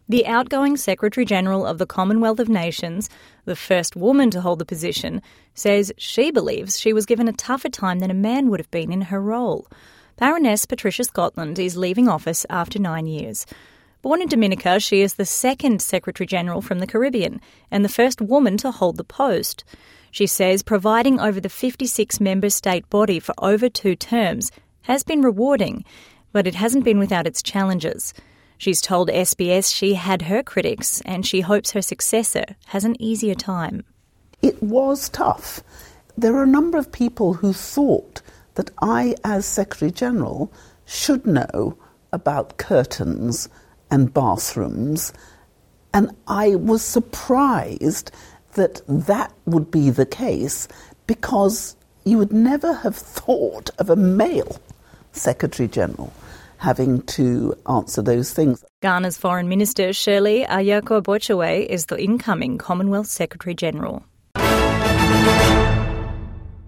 The outgoing Secretary-General of the Commonwealth of Nations, the first woman to hold the position, says she believes she was given a tougher time than a man would have been in her role. Baroness Patricia Scotland is leaving office after 9 years. Born in Dominica, she is the second Secretary-General from the Caribbean and the first woman to hold the post. She says providing over the 56-member state body for over 2 terms has been rewarding, but it hasn't been without its challenges. She's told SBS she had her critics and she hopes her successor has an easier time. It was tough. There are a number of people who thought that I, as Secretary-General, should know about curtains and bathrooms, and I was surprised that that would be the case because you would never have thought of a male Secretary-General having to answer those things. Ghana's Foreign Minister Shirley Ayako Bochewe is the incoming Commonwealth Secretary-General.